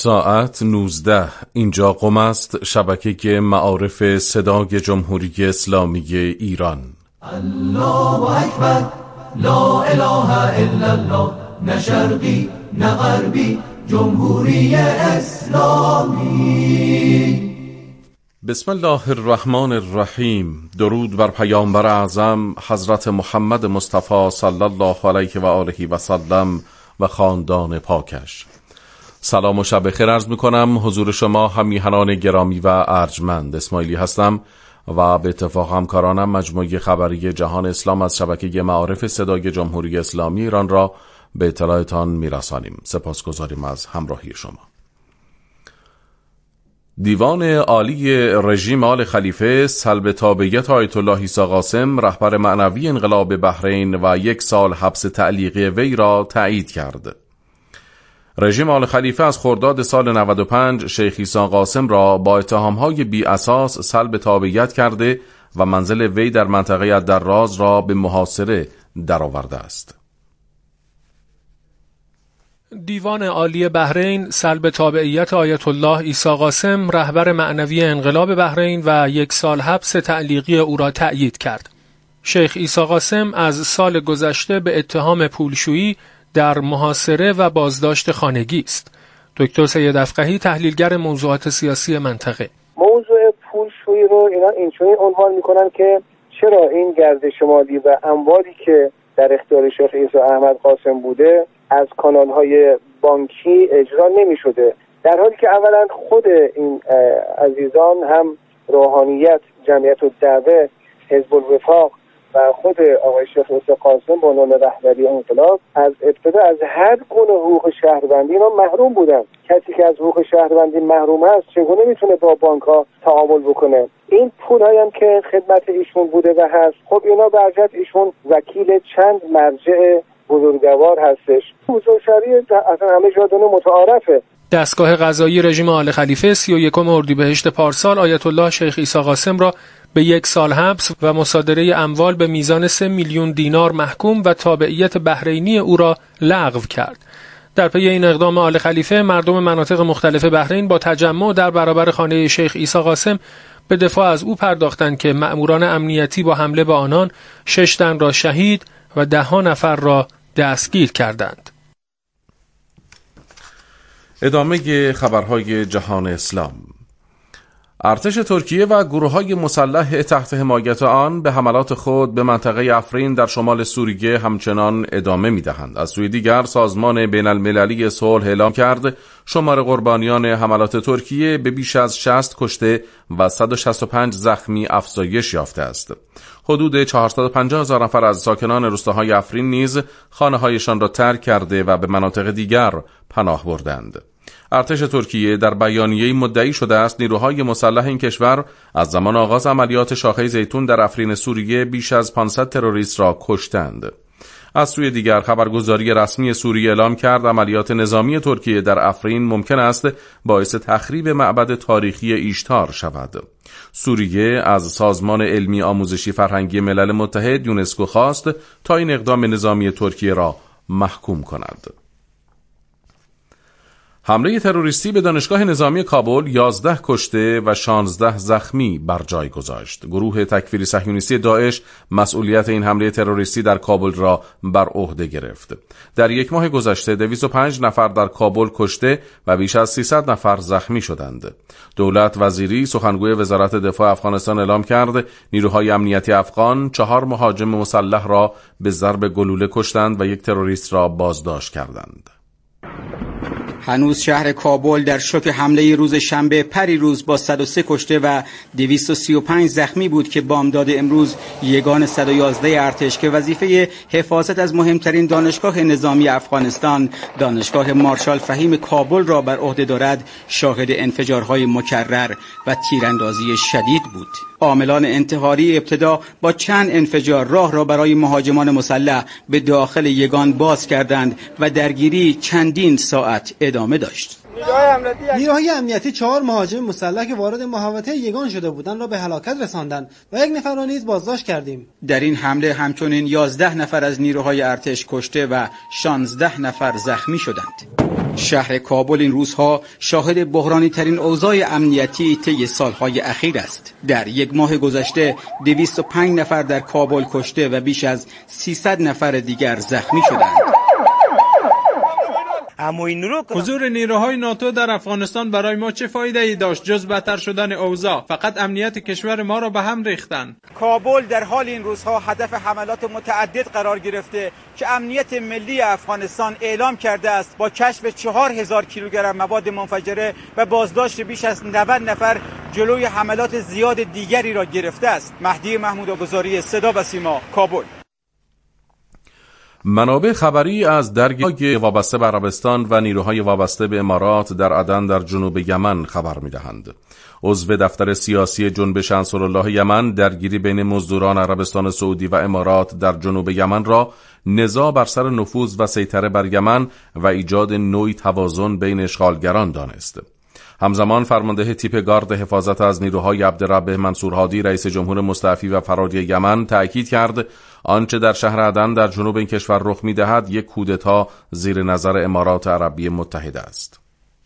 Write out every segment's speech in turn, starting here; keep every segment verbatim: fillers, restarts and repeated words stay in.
ساعت نوزده. اینجا قم است، شبکه معارف صدای جمهوری اسلامی ایران. الله اکبر، لا اله الا الله، نه شرقی نه غربی، جمهوری اسلامی. بسم الله الرحمن الرحیم. درود بر پیامبر اعظم حضرت محمد مصطفی صلی الله علیه و آله و سلم و خاندان پاکش. سلام و شب خیر عرض میکنم حضور شما همیهنان گرامی و ارجمند. اسماعیلی هستم و به اتفاق همکارانم مجموعه خبری جهان اسلام از شبکه معارف صدای جمهوری اسلامی ایران را به اطلاعتان میرسانیم. سپاسگزاریم از همراهی شما. دیوان عالی رژیم آل خلیفه سلب تابعیت آیت الله عیسی قاسم رهبر معنوی انقلاب بحرین و یک سال حبس تعلیقی وی را تایید کرد. رژیم آل خلیفه از خرداد سال نود و پنج شیخ عیسی قاسم را با اتهام‌های بی اساس سلب تابعیت کرده و منزل وی در منطقه الدراز را به محاصره درآورده است. دیوان عالی بحرین سلب تابعیت آیت الله عیسی قاسم رهبر معنوی انقلاب بحرین و یک سال حبس تعلیقی او را تأیید کرد. شیخ عیسی قاسم از سال گذشته به اتهام پولشویی در محاصره و بازداشت خانگی است. دکتر سید افقهی تحلیلگر موضوعات سیاسی منطقه: موضوع پولشویی رو اینا اینجوری عنوان میکنن که چرا این گردش مالی و اموالی که در اختیار شیخ عیسی احمد قاسم بوده از کانال‌های بانکی اجرا نمی‌شده، در حالی که اولا خود این عزیزان هم روحانیت، جمعیت الدعوه، حزب الوفاق و خود آقای شیخ عیسی قاسم به عنوان رهبری انقلاب از ابتدا از هر گونه حقوق شهروندی اینا محروم بودن. کسی که از حقوق شهروندی محروم است چگونه میتونه با بانک‌ها تعامل بکنه؟ این پول‌هایی هم که خدمت ایشون بوده و هست، خب اینا برجت ایشون وکیل چند مرجع بزرگوار هستش. حضورشاری اصلا همه جادونه متعارفه. دستگاه قضایی رژیم آل خلیفه سی و یکم اردیبهشت پارسال آیت الله شیخ عیسی قاسم را به یک سال حبس و مصادره اموال به میزان سه میلیون دینار محکوم و تابعیت بحرینی او را لغو کرد. در پی این اقدام آل خلیفه مردم مناطق مختلف بحرین با تجمع در برابر خانه شیخ عیسی قاسم به دفاع از او پرداختند که مأموران امنیتی با حمله به آنان شش تن را شهید و ده ها نفر را دستگیر کردند. ادامه خبرهای جهان اسلام. ارتش ترکیه و گروه‌های مسلح تحت حمایت آن به حملات خود به منطقه افرین در شمال سوریه همچنان ادامه می‌دهند. از سوی دیگر سازمان بین المللی صلح اعلام کرد شمار قربانیان حملات ترکیه به بیش از شصت کشته و صد و شصت و پنج زخمی افزایش یافته است. حدود چهارصد و پنجاه هزار نفر از ساکنان روستاهای افرین نیز خانه‌هایشان را ترک کرده و به مناطق دیگر پناه بردند. ارتش ترکیه در بیانیه‌ای مدعی شده است نیروهای مسلح این کشور از زمان آغاز عملیات شاخه زیتون در افرین سوریه بیش از پانصد تروریست را کشتند. از سوی دیگر خبرگزاری رسمی سوریه اعلام کرد عملیات نظامی ترکیه در افرین ممکن است باعث تخریب معبد تاریخی ایشتار شود. سوریه از سازمان علمی آموزشی فرهنگی ملل متحد یونسکو خواست تا این اقدام نظامی ترکیه را محکوم کند. حمله تروریستی به دانشگاه نظامی کابل یازده کشته و شانزده زخمی بر جای گذاشت. گروه تکفیری صهیونیستی داعش مسئولیت این حمله تروریستی در کابل را بر عهده گرفت. در یک ماه گذشته دویست و پنج نفر در کابل کشته و بیش از سیصد نفر زخمی شدند. دولت وزیری سخنگوی وزارت دفاع افغانستان اعلام کرد نیروهای امنیتی افغان چهار مهاجم مسلح را به ضرب گلوله کشتند و یک تروریست را بازداشت کردند. هنوز شهر کابل در شوک حمله روز شنبه پریروز با صد و سه کشته و دویست و سی و پنج زخمی بود که بامداد امروز یگان صد و یازده ارتش که وظیفه حفاظت از مهمترین دانشگاه نظامی افغانستان، دانشگاه مارشال فهیم کابل را بر عهده دارد، شاهد انفجارهای مکرر و تیراندازی شدید بود. عاملان انتحاری ابتدا با چند انفجار راه را برای مهاجمان مسلح به داخل یگان باز کردند و درگیری چندین ساعت ادامه داشت. نیروهای امنیتی چهار مهاجم مسلح که وارد محوطه یگان شده بودند را به هلاکت رساندند و یک نفر را نیز بازداشت کردیم. در این حمله همچنین یازده نفر از نیروهای ارتش کشته و شانزده نفر زخمی شدند. شهر کابل این روزها شاهد بحرانی ترین اوضاع امنیتی طی سالهای اخیر است. در یک ماه گذشته دویست و پنج نفر در کابل کشته و بیش از سیصد نفر دیگر زخمی شدند. حضور نیروهای ناتو در افغانستان برای ما چه فایده ای داشت جز بدتر شدن اوضاع؟ فقط امنیت کشور ما را به هم ریختند. کابل در حال این روزها هدف حملات متعدد قرار گرفته که امنیت ملی افغانستان اعلام کرده است با کشف چهار هزار کیلوگرم مواد منفجره و بازداشت بیش از نود نفر جلوی حملات زیاد دیگری را گرفته است. مهدی محمود آگوزاری، صدا و سیما، کابل. منابع خبری از درگیری وابسته به عربستان و نیروهای وابسته به امارات در عدن در جنوب یمن خبر می‌دهند. عضو دفتر سیاسی جنبش انصارالله یمن درگیری بین مزدوران عربستان سعودی و امارات در جنوب یمن را نزاع بر سر نفوذ و سیطره بر یمن و ایجاد نوعی توازن بین اشغالگران دانست. همزمان فرمانده تیپ گارد حفاظت از نیروهای عبدالرب منصور هادی رئیس جمهور مستعفی و فراری یمن تأکید کرد آنچه در شهر عدن در جنوب این کشور رخ می‌دهد یک کودتا زیر نظر امارات عربی متحده است.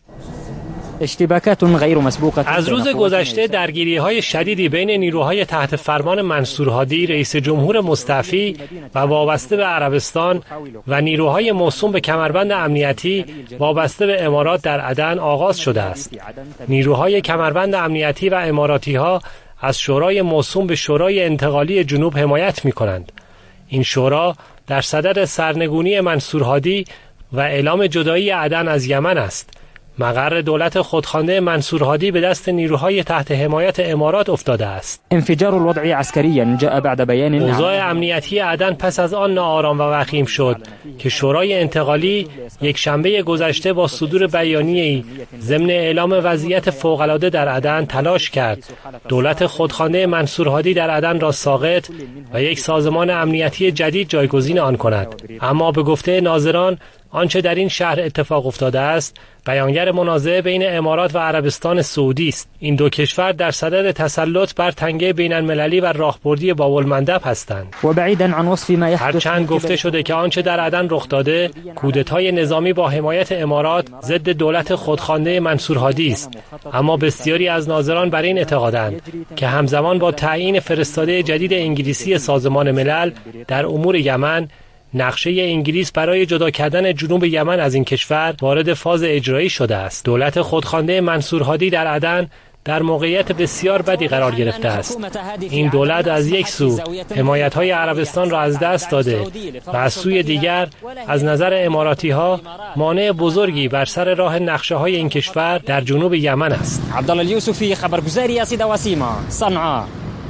اشتباکات غیر مسبوقه. از روز گذشته درگیری‌های شدیدی بین نیروهای تحت فرمان منصور هادی رئیس جمهور مستعفی و وابسته به عربستان و نیروهای موسوم به کمربند امنیتی وابسته به امارات در عدن آغاز شده است. نیروهای کمربند امنیتی و اماراتی‌ها از شورای موسوم به شورای انتقالی جنوب حمایت می‌کنند. این شورا در صدد سرنگونی منصور هادی و اعلام جدایی عدن از یمن است. مقر دولت خودخوانده منصور هادی به دست نیروهای تحت حمایت امارات افتاده است. انفجار الوضع عسکریا جاء بعد بیان اوضاع امنیتی عدن پس از آن ناآرام و وخیم شد که شورای انتقالی یک شنبه گذشته با صدور بیانیه‌ای ضمن اعلام وضعیت فوق‌العاده در عدن تلاش کرد دولت خودخوانده منصور هادی در عدن را ساقط و یک سازمان امنیتی جدید جایگزین آن کند. اما به گفته ناظران آنچه در این شهر اتفاق افتاده است بیانگر منازعه بین امارات و عربستان سعودی است. این دو کشور در صدد تسلط بر تنگه بین المللی و راهبردی باب المندب هستند. و بعیدا عن وصف ما یحدث هرچند گفته شده که آنچه در عدن رخ داده کودتای نظامی با حمایت امارات ضد دولت خودخوانده منصور هادی است، اما بسیاری از ناظران بر این اعتقادند که همزمان با تعیین فرستاده جدید انگلیسی سازمان ملل در امور یمن نقشه انگلیس برای جدا کردن جنوب یمن از این کشور وارد فاز اجرایی شده است. دولت خودخوانده منصور هادی در عدن در موقعیت بسیار بدی قرار گرفته است. این دولت از یک سو حمایت‌های عربستان را از دست داده و از سوی دیگر از نظر اماراتی‌ها مانع بزرگی بر سر راه نقشه‌های این کشور در جنوب یمن است. عبدالله الیوسفی، خبرگزاری صدا و سیما، صنعا.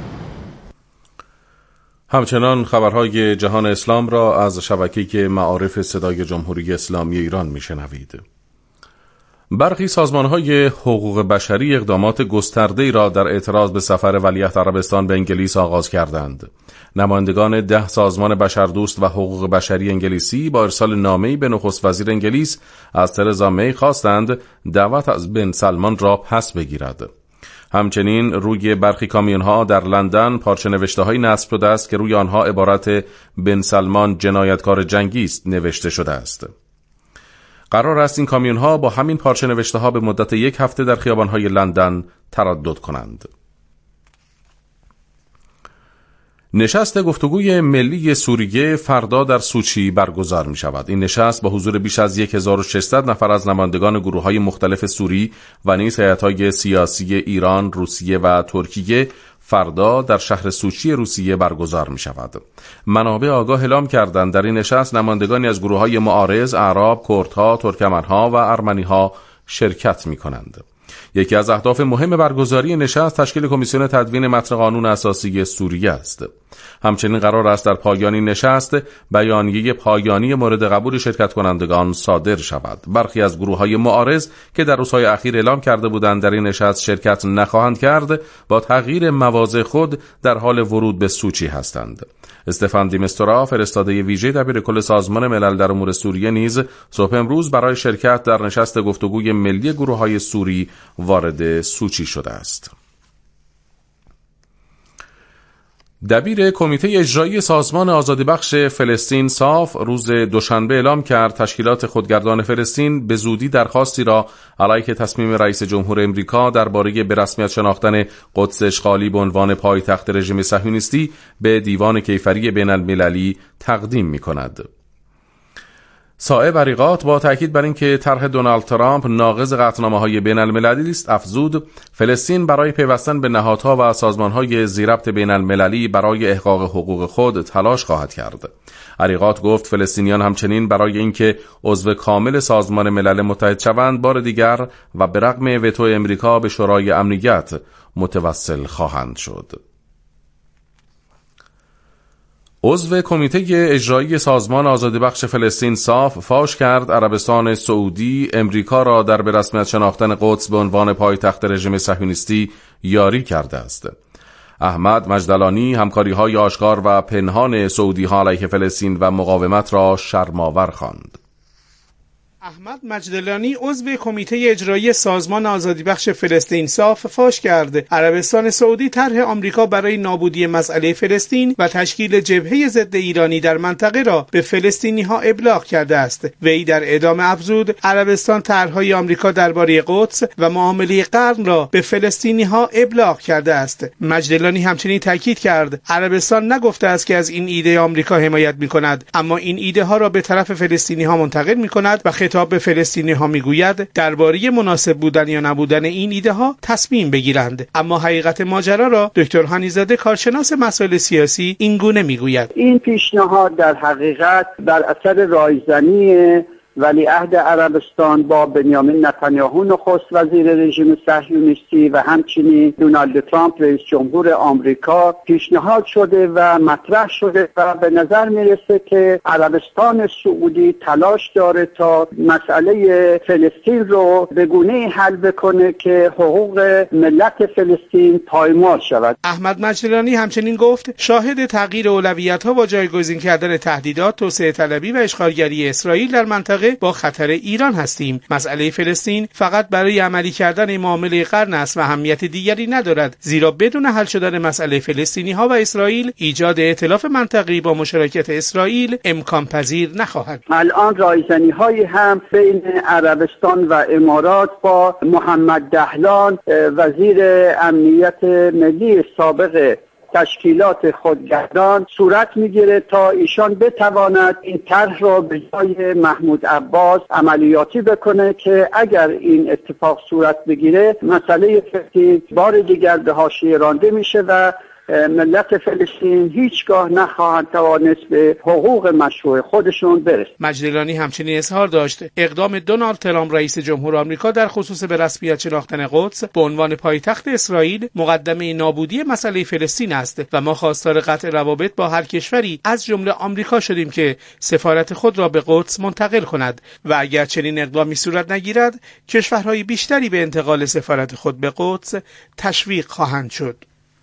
همچنان خبرهای جهان اسلام را از شبکه معارف صدای جمهوری اسلامی ایران میشنوید. برخی سازمانهای حقوق بشری اقدامات گسترده‌ای را در اعتراض به سفر ولیعهد عربستان به انگلیس آغاز کردند. نمایندگان ده سازمان بشردوست و حقوق بشری انگلیسی با ارسال نامه‌ای به نخست وزیر انگلیس از ترزا می خواستند دعوت از بن سلمان را پس بگیرد. همچنین روی برخی کامیون‌ها در لندن پارچه نوشته‌هایی نصب شده است که روی آنها عبارت بن سلمان جنایتکار جنگی است نوشته شده است. قرار است این کامیون‌ها با همین پارچه نوشته‌ها به مدت یک هفته در خیابان‌های لندن تردد کنند. نشست گفتگوی ملی سوریه فردا در سوچی برگزار می شود. این نشست با حضور بیش از هزار و ششصد نفر از نمایندگان گروه‌های مختلف سوری و نیز هیئت‌های سیاسی ایران، روسیه و ترکیه فردا در شهر سوچی روسیه برگزار می شود. منابع آگاه اعلام کردند در این نشست نمایندگانی از گروه‌های معارض، اعراب، کردها، ترکمنها و ارمنی‌ها شرکت می کنند. یکی از اهداف مهم برگزاری نشست تشکیل کمیسیون تدوین متن قانون اساسی سوریه است. همچنین قرار است در پایان این نشست بیانیه پایانی مورد قبول شرکت کنندگان صادر شود. برخی از گروه‌های معارض که در روزهای اخیر اعلام کرده بودند در این نشست شرکت نخواهند کرد، با تغییر مواضع خود در حال ورود به سوچی هستند. استفان دیمستورا، فرستاده ویژه دبیرکل سازمان ملل در امور سوریه، نیز صبح امروز برای شرکت در نشست گفتگوی ملی گروه‌های سوری وارد سوچی شده است. دبیر کمیته اجرایی سازمان آزادیبخش فلسطین صاف روز دوشنبه اعلام کرد تشکیلات خودگردان فلسطین به زودی درخواستی را علیه تصمیم رئیس جمهور امریکا درباره به رسمیت شناختن قدس اشغالی به عنوان پایتخت رژیم صهیونیستی به دیوان کیفری بین المللی تقدیم می کند. صائب عریقات با تاکید بر اینکه طرح دونالد ترامپ ناقض قطعنامه‌های بین المللی است افزود فلسطین برای پیوستن به نهادها و سازمان‌های ذی‌ربط بین المللی برای احقاق حقوق خود تلاش خواهد کرد. عریقات گفت فلسطینیان همچنین برای اینکه عضو کامل سازمان ملل متحد شوند بار دیگر و به رغم وتو امریکا به شورای امنیت متوسل خواهند شد. عضو کمیته اجرایی سازمان آزادیبخش فلسطین صاف فاش کرد عربستان سعودی امریکا را در به رسمیت شناختن قدس به عنوان پایتخت رژیم صهیونیستی یاری کرده است. احمد مجدلانی همکاری‌های آشکار و پنهان سعودی‌ها علیه فلسطین و مقاومت را شرم‌آور خواند. احمد مجدلانی عضو کمیته اجرایی سازمان آزادیبخش فلسطین صاف فاش کرد عربستان سعودی طرح آمریکا برای نابودی مسئله فلسطین و تشکیل جبهه ضد ایرانی در منطقه را به فلسطینی‌ها ابلاغ کرده است. وی در ادامه افزود عربستان طرح‌های آمریکا درباره قدس و معامله قرن را به فلسطینی‌ها ابلاغ کرده است. مجدلانی همچنین تاکید کرد عربستان نگفته است که از این ایده آمریکا حمایت می‌کند، اما این ایده ها را به طرف فلسطینی‌ها منتقل می‌کند و خطاب به فلسطینی ها میگوید درباره مناسب بودن یا نبودن این ایده ها تصمیم بگیرند. اما حقیقت ماجرا را دکتر هانیزاده کارشناس مسائل سیاسی این گونه میگوید. این پیشنهاد در حقیقت بر اثر رایزنی ولیعهد عربستان با بنیامین نتانیاهو نخست وزیر رژیم صهیونیستی و همچنین دونالد ترامپ رئیس جمهور آمریکا پیشنهاد شده و مطرح شده و به نظر میرسه که عربستان سعودی تلاش داره تا مسئله فلسطین رو به گونه‌ای حل بکنه که حقوق ملت فلسطین پایمال شود. احمد مجدلانی همچنین گفت شاهد تغییر اولویت‌ها با جایگزین کردن تهدیدات، توسعه طلبی و اشغالگری اسرائیل در منطقه با خطر ایران هستیم. مسئله فلسطین فقط برای عملی کردن معامله قرن است و اهمیت دیگری ندارد، زیرا بدون حل شدن مسئله فلسطینی ها و اسرائیل ایجاد ائتلاف منطقی با مشارکت اسرائیل امکان پذیر نخواهد. الان رایزنی هایی هم بین عربستان و امارات با محمد دهلان وزیر امنیت ملی سابق تشکیلات خودگردان صورت میگیره تا ایشان بتواند این طرح را به جای محمود عباس عملیاتی بکنه که اگر این اتفاق صورت بگیره مسئله فلسطین بار دیگر به حاشیه رانده میشه و ملت فلسطین هیچگاه نخواهند توانست به حقوق مشروع خودشون برسند. مجدلانی همچنین اظهار داشت اقدام دونالد ترامپ رئیس جمهور آمریکا در خصوص به رسمیت شناختن قدس به عنوان پایتخت اسرائیل مقدمه نابودی مسئله فلسطین است و ما خواستار قطع روابط با هر کشوری از جمله آمریکا شدیم که سفارت خود را به قدس منتقل کند و اگر چنین اقدامی صورت نگیرد کشورهای بیشتری به انتقال سفارت خود به قدس تشویق خواهند شد.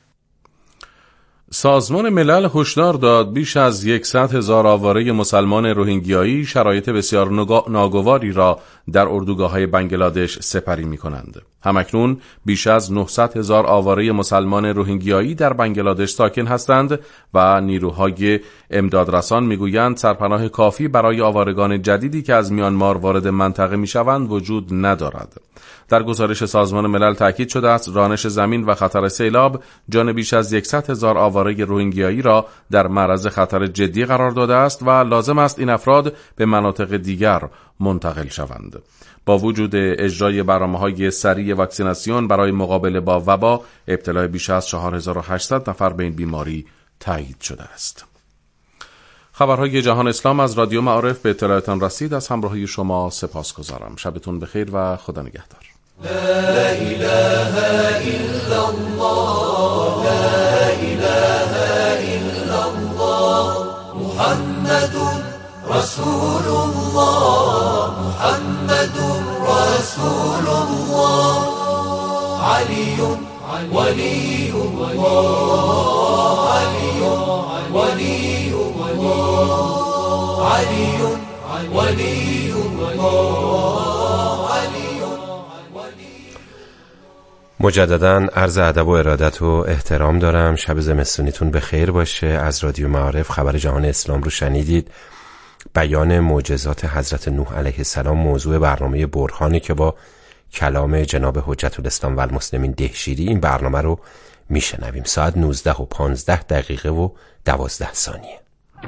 سازمان ملل هشدار داد بیش از صد هزار آواره مسلمان روهینگیایی شرایط بسیار ناگواری را در اردوگاه‌های بنگلادش سپری می‌کنند. همکنون بیش از نهصد هزار آواره مسلمان روهینگیایی در بنگلادش ساکن هستند و نیروهای امدادرسان میگویند سرپناه کافی برای آوارگان جدیدی که از میانمار وارد منطقه میشوند وجود ندارد. در گزارش سازمان ملل تاکید شده است رانش زمین و خطر سیلاب جان بیش از صد هزار آواره روهینگیایی را در معرض خطر جدی قرار داده است و لازم است این افراد به مناطق دیگر منتقل شوند. با وجود اجرای برنامه‌های سریع واکسیناسیون برای مقابله با وبا، ابتلای بیش از چهار هزار و هشتصد نفر به این بیماری تایید شده است. خبرهای جهان اسلام از رادیو معارف به اطلاعتان رسید. از همراهی شما سپاسگزارم. شبتون بخیر و خدا نگهدار. لا إله إلا الله لا إله إلا الله محمد رسول الله محمد رسول الله علي ولي الله علي ولي الله علي ولي الله مجدداً عرض ادب و ارادت و احترام دارم. شب زمستونیتون به خیر باشه. از رادیو معارف خبر جهان اسلام رو شنیدید. بیان معجزات حضرت نوح علیه السلام موضوع برنامه برهانی که با کلام جناب حجت الاسلام و المسلمین دهشیری این برنامه رو میشنویم. ساعت نوزده و پانزده دقیقه و دوازده ثانیه.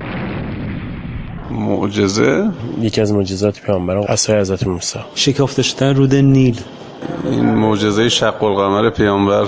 معجزه یکی از معجزات پیامبران عصای حضرت موسی، شکافته شدن رود نیل. این معجزه شق القمر پیامبر.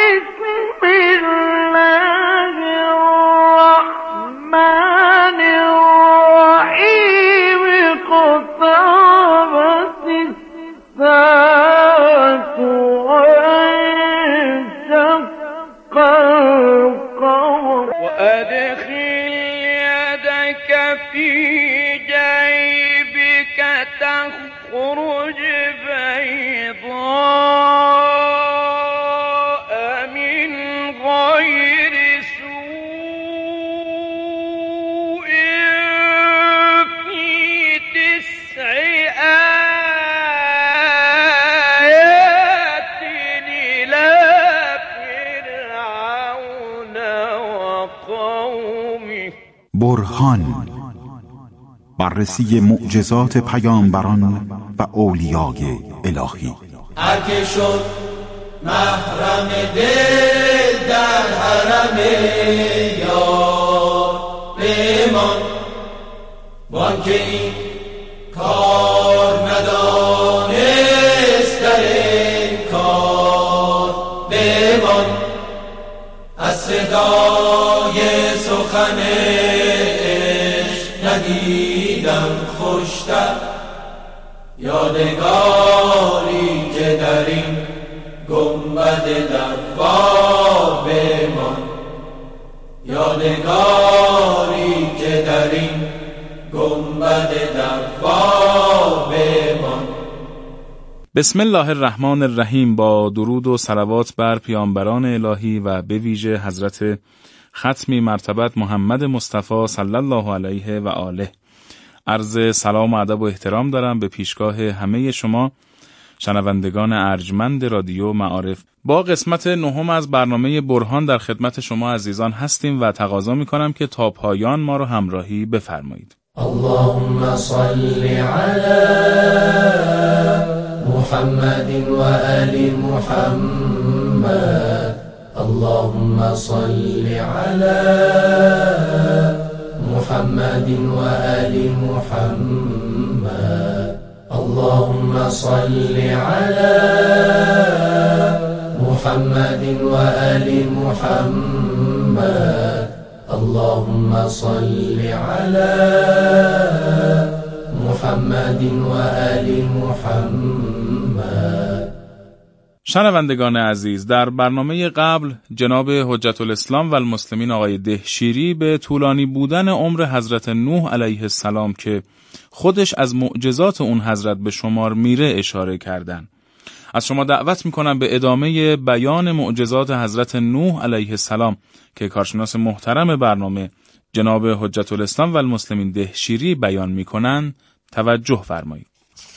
برهان، بررسی معجزات پیامبران و اولیای الهی. هر که شد محرم دل در حرم یار بمان، وان که این کار ندانست در این کار بمان. از صدای سخن ندیدم خوشتر، یادگاری که در این گنبد دوار بمان. یادگاری که در این گنبد دوار بمان. بسم الله الرحمن الرحیم. با درود و صلوات بر پیامبران الهی و به ویژه حضرت ختمی مرتبت محمد مصطفی صلی الله علیه و آله، عرض سلام و ادب و احترام دارم به پیشگاه همه شما شنوندگان ارجمند رادیو معارف. با قسمت نهم از برنامه برهان در خدمت شما عزیزان هستیم و تقاضا می‌کنم که تا پایان ما رو همراهی بفرمایید. اللهم صل علی محمد و آل محمد. اللهم صل علی محمد و آل محمد. اللهم صل علی محمد و آل محمد. اللهم صل علی محمد و آل محمد. شنوندگان عزیز، در برنامه قبل جناب حجت الاسلام و المسلمین آقای دهشیری به طولانی بودن عمر حضرت نوح علیه السلام که خودش از معجزات اون حضرت به شمار میره اشاره کردن. از شما دعوت میکنم به ادامه بیان معجزات حضرت نوح علیه السلام که کارشناس محترم برنامه جناب حجت الاسلام و المسلمین دهشیری بیان میکنن توجه فرمایید.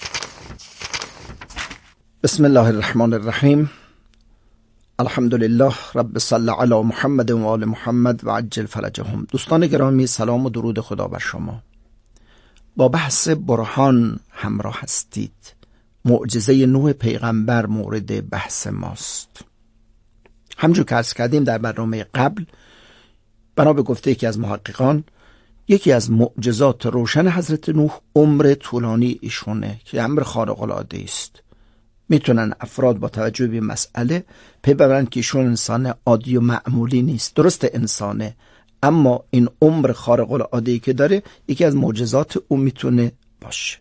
بسم الله الرحمن الرحیم. الحمد لله رب صل علی محمد و آل محمد و عجل فرجهم. دوستان گرامی، سلام و درود خدا بر شما. با بحث برهان همراه هستید. معجزه نوح پیغمبر مورد بحث ماست. همونجور که عرض کردیم در برنامه قبل، بنا به گفته یکی از محققان، یکی از معجزات روشن حضرت نوح عمر طولانی ایشونه که امر خارق العاده است. میتونن افراد با توجه به مسئله پی ببرن که ایشون انسان عادی و معمولی نیست. درست انسانه، اما این عمر خارق العاده‌ای که داره یکی از معجزات او میتونه باشه.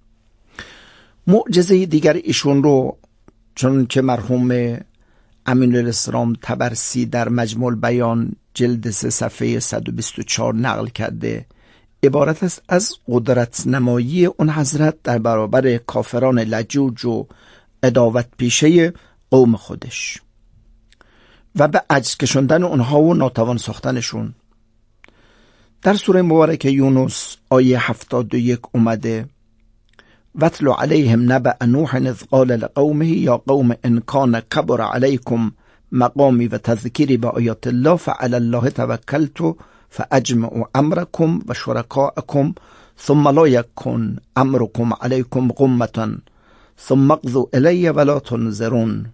معجزه دیگر ایشون رو چون که مرحوم امین الاسلام طبرسی در مجموع بیان جلد سه صفحه صد و بیست و چهار نقل کرده، عبارت است از قدرت نمایی اون حضرت در برابر کافران لجوج و عداوت پیشه قوم خودش و به عجز کشوندن اونها و ناتوان ساختنشون. در سوره مبارکه یونس آیه هفتاد و یک اومده واتل علیهم نبأ نوح اذ قال لقومه یا قوم ان کان کبر علیکم مقامی و تذکیری با آیات الله فعلی الله توکلت فاجمعوا امرکم و شرکاءکم ثم لا یکن امرکم علیکم غمة ثم اقضوا الی ولا تنظرون.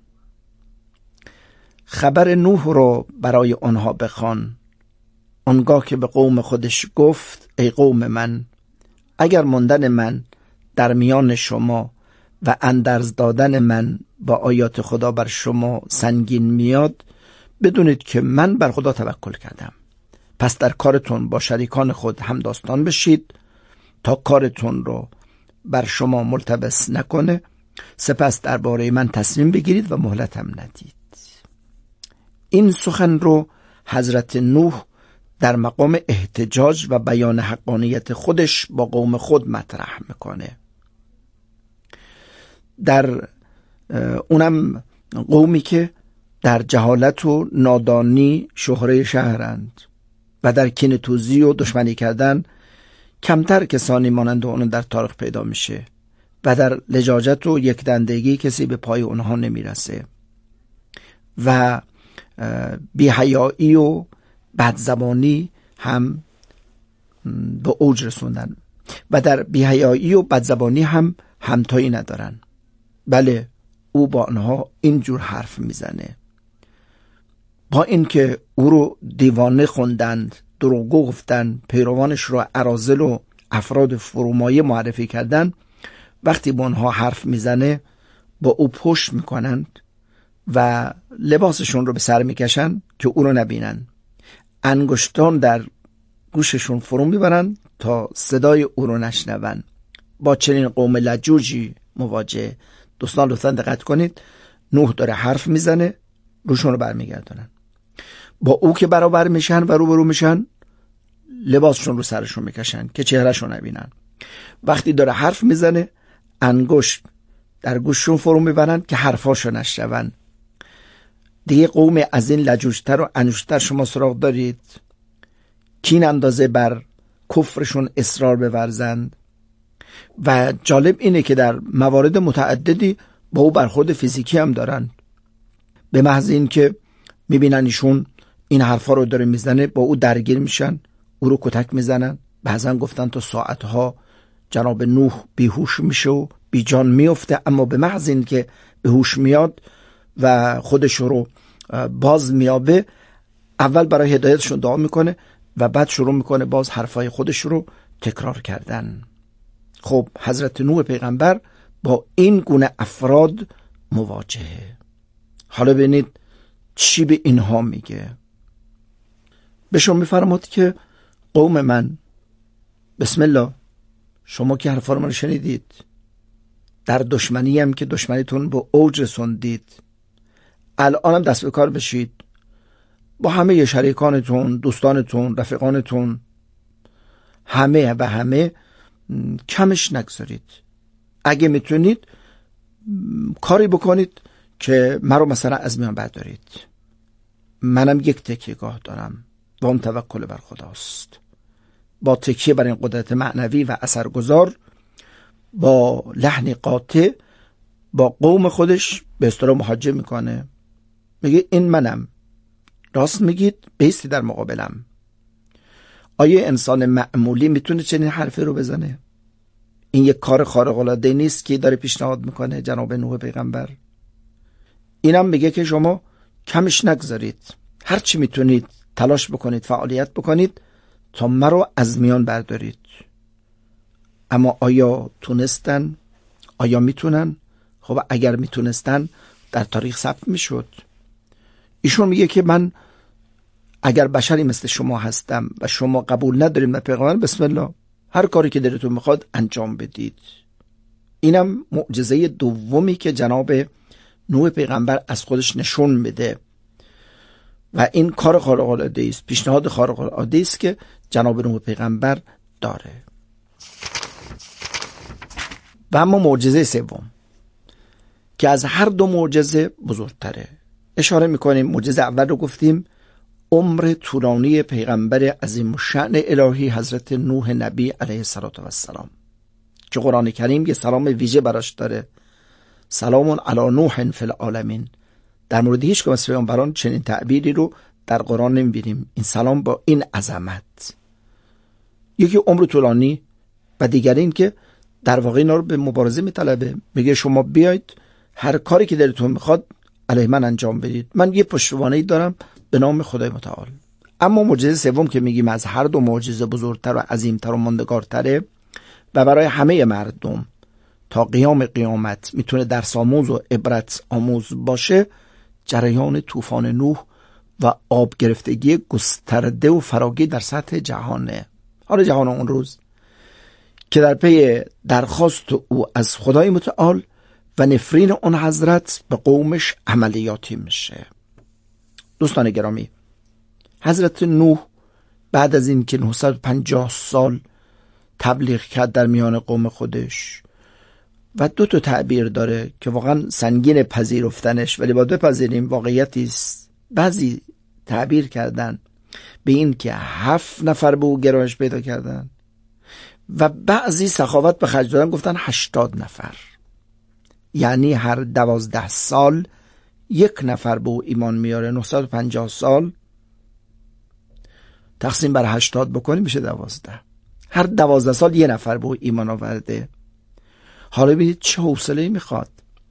خبر نوح رو برای آنها بخوان. آنگاه که به قوم خودش گفت ای قوم من، اگر ماندن من در میان شما و اندرز دادن من با آیات خدا بر شما سنگین میاد، بدونید که من بر خدا توکل کردم. پس در کارتون با شریکان خود هم داستان بشید تا کارتون رو بر شما ملتبس نکنه، سپس درباره من تصمیم بگیرید و مهلتم ندید. این سخن رو حضرت نوح در مقام احتجاج و بیان حقانیت خودش با قوم خود مطرح میکنه. در اونم قومی که در جهالت و نادانی شهره شهرند و در کینه‌توزی و دشمنی کردن کمتر کسانی مانند اون در تاریخ پیدا میشه و در لجاجت و یک دندگی کسی به پای اونها نمیرسه و بی‌حیایی و بدزبانی هم به اوج رسوندن و در بی‌حیایی و بدزبانی هم همتایی ندارن. بله، او با آنها اینجور حرف میزنه. با اینکه او رو دیوانه خوندند، دروغگو گفتند، پیروانش رو اراذل و افراد فرومایه معرفی کردند، وقتی با آنها حرف میزنه با او پشت میکنند و لباسشون رو به سر میکشن که او رو نبینن. انگشتان در گوششون فرو میبرن تا صدای او رو نشنون. با چنین قوم لجوجی مواجه. دوستان لطفاً دقت کنید، نوح داره حرف میزنه، روشون رو برمیگردونن. با او که برابر میشن و روبرو میشن، لباسشون رو سرشون میکشن که چهرهشون نبینن. وقتی داره حرف میزنه، انگشت در گوششون فرو میبرن که حرفاشو نشنون. دیگه قوم از این لجوجتر و انوشتر شما سراغ دارید؟ کین اندازه بر کفرشون اصرار بورزند. و جالب اینه که در موارد متعددی با او برخورد فیزیکی هم دارن. به محض این که میبینن ایشون این حرفا رو داره میزنه، با او درگیر میشن، او رو کتک میزنن. بعضا گفتن تا ساعتها جناب نوح بیهوش میشه و بی جان میفته، اما به محض این که به هوش میاد و خودش رو باز میابه، اول برای هدایتشون دعا میکنه و بعد شروع میکنه باز حرفای خودش رو تکرار کردن. خب حضرت نوح پیغمبر با این گونه افراد مواجهه. حالا ببینید چی به اینها میگه. بهشون میفرماد که قوم من، بسم الله، شما که حرفا رو شنیدید، در دشمنی هم که دشمنیتون به اوج رسوندید، الان هم دست به کار بشید، با همه شریکانتون، دوستانتون، رفیقانتون، همه و همه کمش نگذارید. اگه میتونید کاری بکنید که مرا مثلا از میان بردارید. منم یک تکیهگاه دارم و اون توکل بر خداست. با تکیه بر این قدرت معنوی و اثرگذار، با لحن قاطع با قوم خودش به اصطلاح محاجه میکنه. میگه این منم، راست میگید، بیستی در مقابلم. آیا انسان معمولی میتونه چنین حرفی رو بزنه؟ این یک کار خارق العاده نیست که داره پیشنهاد میکنه جناب نوح پیغمبر. اینم میگه که شما کمش نگذارید، هر چی میتونید تلاش بکنید، فعالیت بکنید تا مرا از میان بردارید. اما آیا تونستن؟ آیا میتونن؟ خب اگر میتونستن در تاریخ ثبت میشد. ایشون میگه که من اگر بشری مثل شما هستم و شما قبول نداریم نه پیغمبر، بسم الله، هر کاری که دلتون میخواد انجام بدید. اینم معجزه دومی که جناب نوح پیغمبر از خودش نشون میده و این کار خارق العاده است، پیشنهاد خارق العاده است که جناب نوح پیغمبر داره. و اما معجزه سوم که از هر دو معجزه بزرگتره، اشاره میکنیم. معجزه اول رو گفتیم، عمر طولانی پیغمبر عظیم الشأن الهی حضرت نوح نبی علیه السلام. که قرآن کریم یه سلام ویژه براش داره، سلام علی نوح فی العالمین. در مورد هیچ کدوم از پیامبران چنین تعبیری رو در قرآن نمی‌بینیم. این سلام با این عظمت، یکی عمر طولانی و دیگر این که در واقع اینا رو به مبارزه میطلبه. میگه شما بیاید هر کاری که دلتون میخواد علیه من انجام بدید، من یه پشتوانه‌ای دارم به نام خدای متعال. اما معجزه سوم که میگیم از هر دو معجزه بزرگتر و عظیمتر و ماندگارتره و برای همه مردم تا قیام قیامت میتونه درس آموز و عبرت آموز باشه، جریان طوفان نوح و آب گرفتگی گسترده و فراگیر در سطح جهانه. حالا جهان اون روز که در پی درخواست او از خدای متعال و نفرین اون حضرت به قومش عملیاتی میشه. دوستان گرامی، حضرت نوح بعد از این که نهصد و پنجاه سال تبلیغ کرد در میان قوم خودش و دو تا تعبیر داره که واقعا سنگین پذیرفتنش، ولی باید بپذیریم واقعیتی است. بعضی تعبیر کردن به این که هفت نفر به او گرایش پیدا کردن و بعضی سخاوت به خرج دادن گفتن هشتاد نفر، یعنی هر دوازده سال یک نفر به او ایمان میاره. نهصد و پنجاه سال تقسیم بر هشتاد بکنیم میشه دوازده. هر دوازده سال یه نفر به او ایمان آورده. حالا ببینید چه حوصله‌ای میخواد.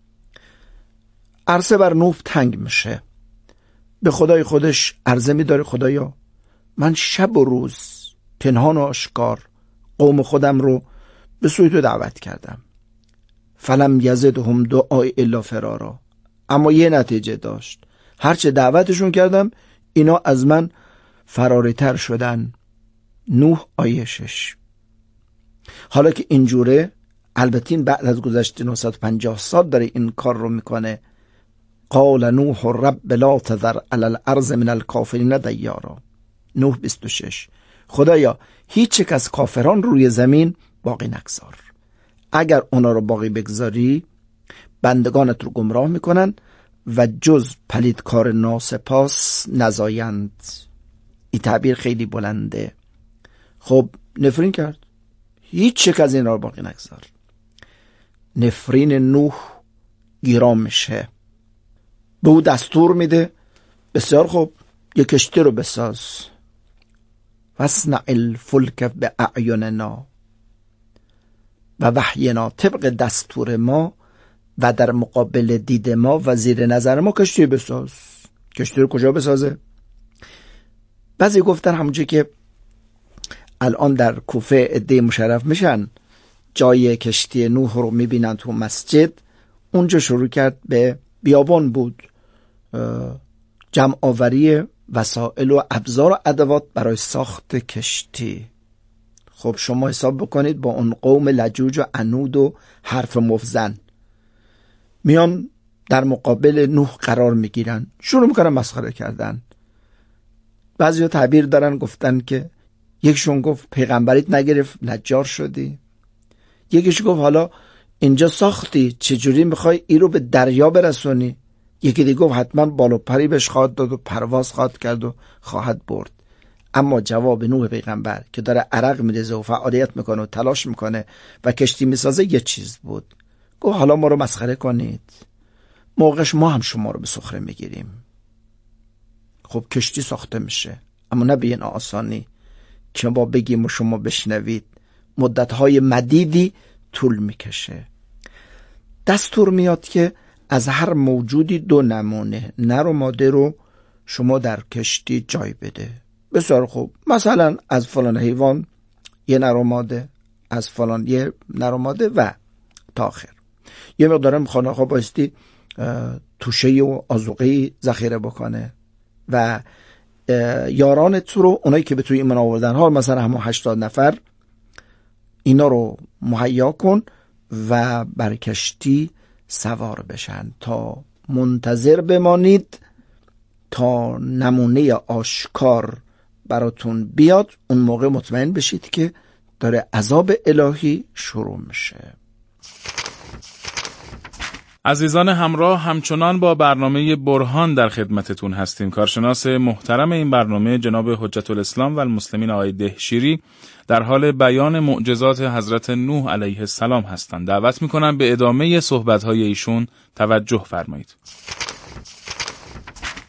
عرصه بر نوح تنگ میشه، به خدای خودش عرضه میداره خدایا من شب و روز پنهان و آشکار قوم خودم رو به سوی تو دعوت کردم، فلم یزدهم دعای الا فرارا، اما یه نتیجه داشت، هرچه دعوتشون کردم اینا از من فراری تر شدن. نوح آیه شش. حالا که اینجوره، البته بعد از گذشت نهصد و پنجاه سال داره این کار رو میکنه. قال نوح رب لا تذر علی الارض من الکافرین دیارا. نوح بیست و شش. خدایا هیچ یک از کافران روی زمین باقی نگذار، اگر اونا رو باقی بگذاری بندگانت رو گمراه میکنن و جز پلیدکار ناسپاس نزایند. این تعبیر خیلی بلنده. خب نفرین کرد، هیچ یک از این رو باقی نگذار. نفرین نوح گیرام میشه، به او دستور میده بسیار خوب یک کشتی رو بساز، واصنع الفلک باعیننا و وحینا، طبق دستور ما و در مقابل دید ما و زیر نظر ما کشتی بساز. کشتی رو کجا بسازه؟ بعضی گفتن همونجا که الان در کوفه عده مشرف میشن جای کشتی نوح رو میبینن تو مسجد، اونجا شروع کرد به بیابان بود، جمع آوری وسایل و ابزار و ادوات برای ساخت کشتی. خب شما حساب بکنید با اون قوم لجوج و عنود و حرف مفزن میان در مقابل نوح قرار میگیرن، شروع میکنن مسخره کردن. بعضی ها تعبیر دارن گفتن که یکشون گفت پیغمبریت نگرفت نجار شدی، یکیش گفت حالا اینجا ساختی چجوری میخوای ای رو به دریا برسونی، یکی دیگه گفت حتما بالو پری بهش خواهد داد و پرواز خواهد کرد و خواهد برد. اما جواب نوح پیغمبر که داره عرق میریزه و فعالیت میکنه و تلاش میکنه و کشتی میسازه یه چیز بود، گفت حالا ما رو مسخره کنید، موقعش ما هم شما رو به سخره میگیریم. خب کشتی ساخته میشه، اما نه به این آسانی که ما بگیم و شما بشنوید، مدتهای مدیدی طول میکشه. دستور میاد که از هر موجودی دو نمونه نر و ماده رو شما در کشتی جای بده. بسیار خوب، مثلا از فلان حیوان یه نر و ماده، از فلان یه نر و ماده و تا آخر. یه مقدارم خانه خواه بایستی توشه و آذوقه ذخیره بکنه و یارانت رو، اونایی که به توی ایمان آوردن ها، مثلا همون هشتاد نفر، اینا رو مهیا کن و بر کشتی سوار بشن تا منتظر بمانید تا نمونه آشکار براتون بیاد. اون موقع مطمئن بشید که داره عذاب الهی شروع میشه. عزیزان همراه، همچنان با برنامه برهان در خدمتتون هستیم. کارشناس محترم این برنامه جناب حجت الاسلام و المسلمین آقای دهشیری در حال بیان معجزات حضرت نوح علیه السلام هستند. دعوت میکنم به ادامه صحبت‌های ایشون توجه فرمایید.